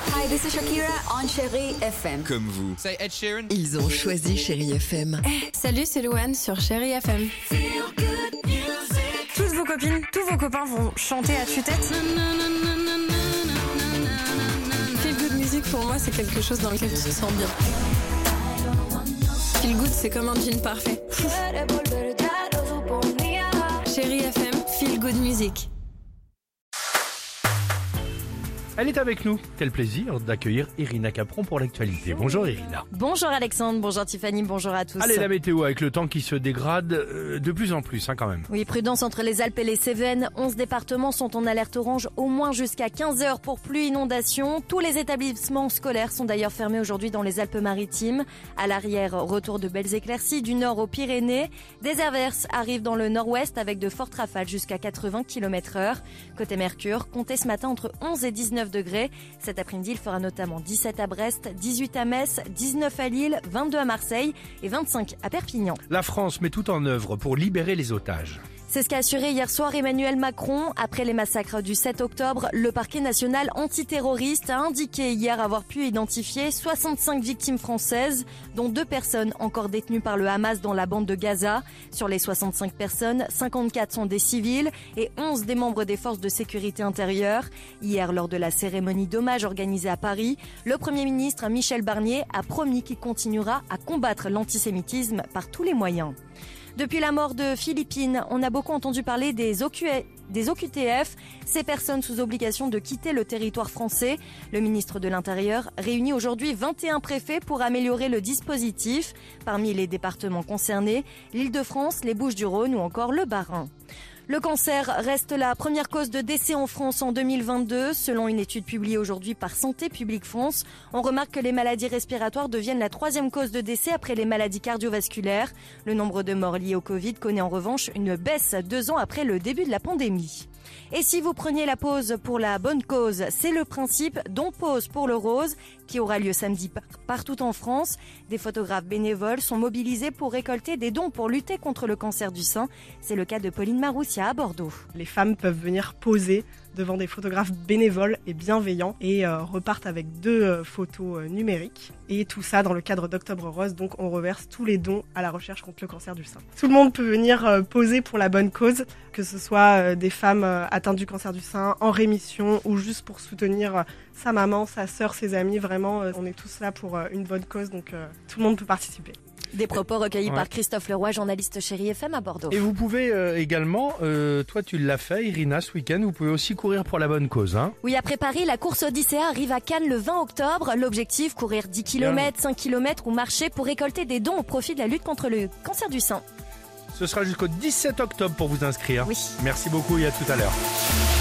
Hi, this is Shakira on Chérie FM. Comme vous. Say Ed Sheeran. Ils ont choisi Chérie FM. Salut, c'est Louane sur Chérie FM. Toutes vos copines, tous vos copains vont chanter à tue-tête. Feel good music pour moi, c'est quelque chose dans lequel tu te sens bien. Feel good, c'est comme un jean parfait. Chérie FM, feel good music. Elle est avec nous. Quel plaisir d'accueillir Irina Capron pour l'actualité. Bonjour Irina. Bonjour Alexandre, bonjour Tiffany, bonjour à tous. Allez, la météo avec le temps qui se dégrade de plus en plus quand même. Oui, prudence entre les Alpes et les Cévennes. 11 départements sont en alerte orange au moins jusqu'à 15 heures pour pluie inondation. Tous les établissements scolaires sont d'ailleurs fermés aujourd'hui dans les Alpes-Maritimes. À l'arrière, retour de belles éclaircies du nord aux Pyrénées. Des averses arrivent dans le nord-ouest avec de fortes rafales jusqu'à 80 km/h. Côté Mercure, comptez ce matin entre 11 et 19 degrés. Cet après-midi, il fera notamment 17 à Brest, 18 à Metz, 19 à Lille, 22 à Marseille et 25 à Perpignan. La France met tout en œuvre pour libérer les otages. C'est ce qu'a assuré hier soir Emmanuel Macron. Après les massacres du 7 octobre, le parquet national antiterroriste a indiqué hier avoir pu identifier 65 victimes françaises, dont 2 personnes encore détenues par le Hamas dans la bande de Gaza. Sur les 65 personnes, 54 sont des civils et 11 des membres des forces de sécurité intérieure. Hier, lors de la cérémonie d'hommage organisée à Paris, le Premier ministre Michel Barnier a promis qu'il continuera à combattre l'antisémitisme par tous les moyens. Depuis la mort de Philippine, on a beaucoup entendu parler des OQTF, ces personnes sous obligation de quitter le territoire français. Le ministre de l'Intérieur réunit aujourd'hui 21 préfets pour améliorer le dispositif. Parmi les départements concernés, l'Île-de-France, les Bouches-du-Rhône ou encore le Bas-Rhin. Le cancer reste la première cause de décès en France en 2022. Selon une étude publiée aujourd'hui par Santé publique France, on remarque que les maladies respiratoires deviennent la 3e cause de décès après les maladies cardiovasculaires. Le nombre de morts liés au Covid connaît en revanche une baisse 2 ans après le début de la pandémie. Et si vous preniez la pause pour la bonne cause, c'est le principe Don Pause pour le Rose qui aura lieu samedi partout en France. Des photographes bénévoles sont mobilisés pour récolter des dons pour lutter contre le cancer du sein. C'est le cas de Pauline Maroussia à Bordeaux. Les femmes peuvent venir poser devant des photographes bénévoles et bienveillants et repartent avec 2 photos numériques. Et tout ça dans le cadre d'Octobre Rose, donc on reverse tous les dons à la recherche contre le cancer du sein. Tout le monde peut venir poser pour la bonne cause, que ce soit des femmes atteintes du cancer du sein, en rémission ou juste pour soutenir sa maman, sa sœur, ses amis. Vraiment, on est tous là pour une bonne cause, donc tout le monde peut participer. Des propos recueillis par Christophe Leroy, journaliste Chérie FM à Bordeaux. Et vous pouvez également, toi tu l'as fait Irina ce week-end, vous pouvez aussi courir pour la bonne cause. Hein. Oui, après Paris, la course Odyssea arrive à Cannes le 20 octobre. L'objectif, courir 10 km, 5 km ou marcher pour récolter des dons au profit de la lutte contre le cancer du sein. Ce sera jusqu'au 17 octobre pour vous inscrire. Oui. Merci beaucoup et à tout à l'heure.